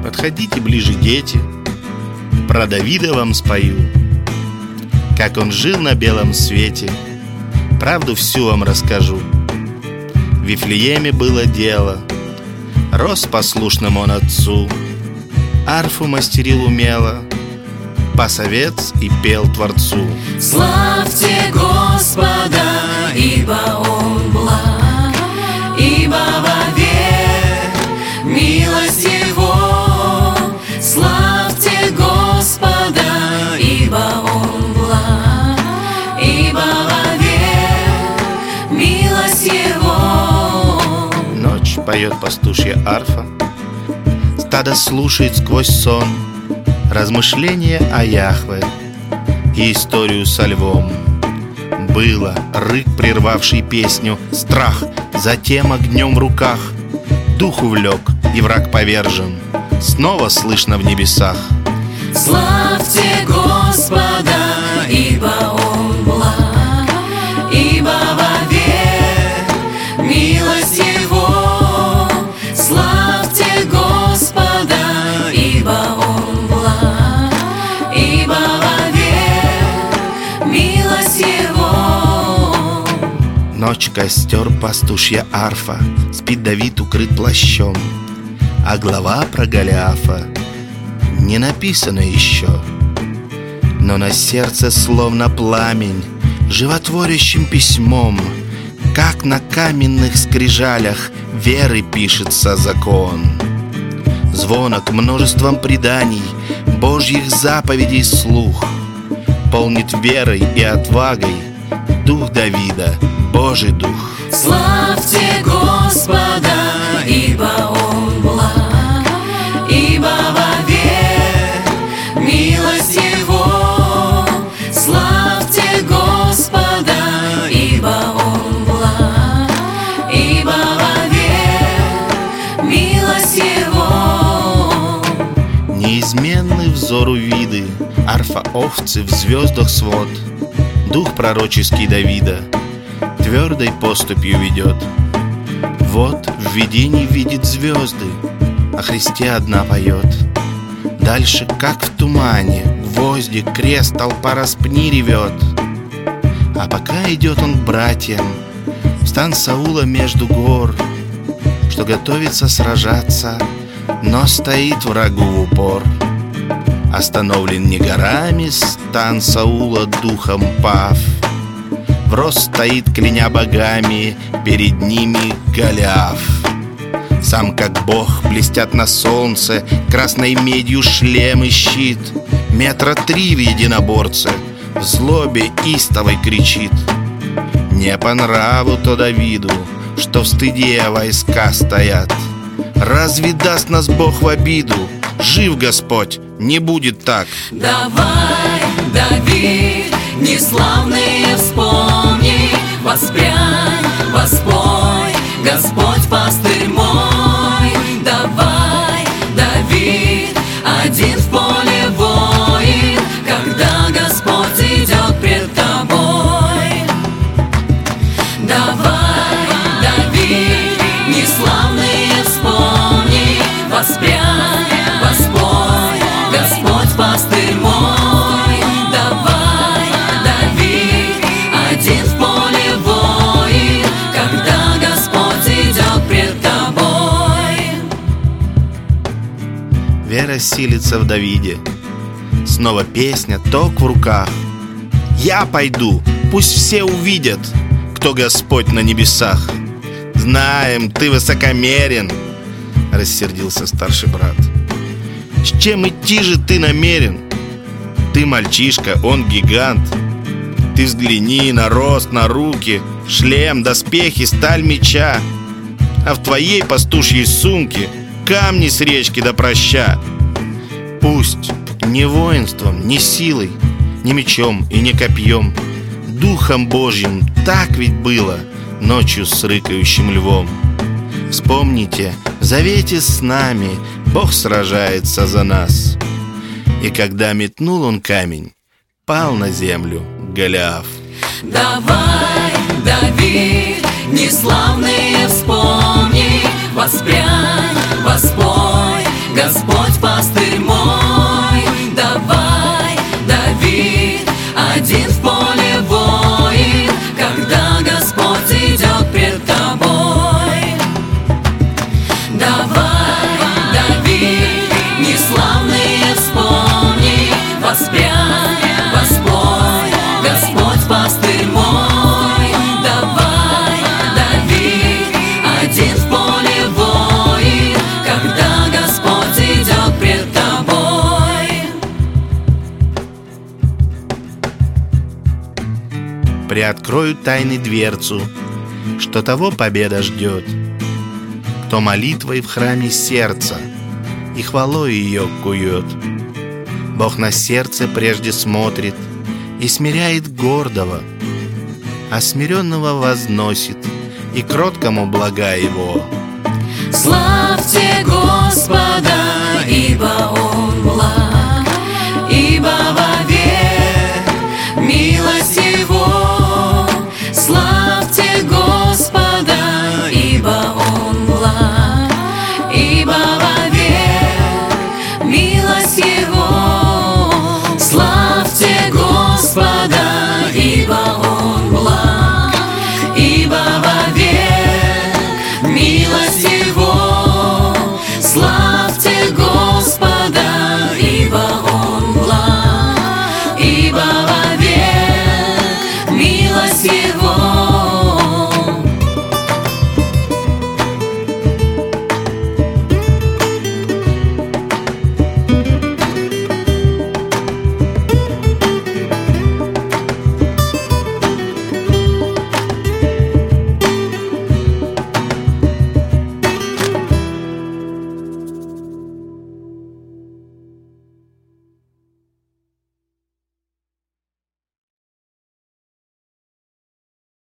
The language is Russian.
Подходите ближе, дети, про Давида вам спою. Как он жил на белом свете, правду всю вам расскажу. В Вифлееме было дело, рос послушным он отцу, арфу мастерил умело, пас овец и пел Творцу. Славьте Господа, ибо Он благ, ибо вовек милость Его. Славьте Господа, ибо Он благ, ибо вовек милость Его. Ночь поет пастушья арфа, стадо слушает сквозь сон размышления о Яхве и историю со львом. Было рык, прервавший песню, страх, затем огнем в руках. Дух увлек, и враг повержен, снова слышно в небесах. Славьте Господа, ибо Он благ, ибо вовек милость Его. Славьте Господа, ибо Он благ, ибо вовек милость Его. Ночь, костер, пастушья арфа, спит Давид, укрыт плащом, а глава про Голиафа не написано еще. Но на сердце словно пламень, животворящим письмом, как на каменных скрижалях веры пишется закон. Звонок множеством преданий, Божьих заповедей слух, полнит верой и отвагой дух Давида, Божий дух. Славьте Господа, ибо Он благ, ибо вовек милость Его. Славьте Господа, ибо Он благ, ибо вовек милость Его. Неизменны взору виды, арфа овцы в звездах свод. Дух пророческий Давида твердой поступью ведет. Вот в видении видит звезды, о Христе одна поет. Дальше, как в тумане, гвозди, крест, толпа распни ревет. А пока идет он к братьям, в стан Саула между гор, что готовится сражаться, но стоит врагу в упор. Остановлен не горами стан Саула, духом пав, в рост стоит, кляня богами, перед ними Голиаф. Сам как бог блестят на солнце, красной медью шлем и щит. 3 метра в единоборце, в злобе истовой кричит. Не по нраву то Давиду, что в стыде войска стоят. Разве даст нас Бог в обиду? Жив Господь, не будет так. Давай, Давид, неславные вспомни, воспрянь, воспой, Господь пастырь мой. Давай, Давид, один в поле воин, когда Господь идет пред тобой. Давай, Давид, неславные вспомни, воспрянь, воспой, Господь пастырь мой. Давай, Давид, один в поле воин, когда Господь идет пред тобой. Вера силится в Давиде. Снова песня, ток в руках. Я пойду, пусть все увидят, кто Господь на небесах. Знаем, ты высокомерен, рассердился старший брат. С чем идти же ты намерен? Ты мальчишка, он гигант. Ты взгляни на рост, на руки, шлем, доспехи, сталь меча. А в твоей пастушьей сумке камни с речки до проща. Пусть не воинством, не силой, не мечом и не копьем, Духом Божьим так ведь было ночью с рыкающим львом. Вспомните, в завете с нами Бог сражается за нас. И когда метнул он камень, пал на землю Голиаф. Давай, Давид, неславные вспомни, воспрянь, воспой, Господь приоткроют тайны дверцу, что того победа ждет, кто молитвой в храме сердца и хвалой ее кует. Бог на сердце прежде смотрит и смиряет гордого, а смиренного возносит, и кроткому блага его. Слава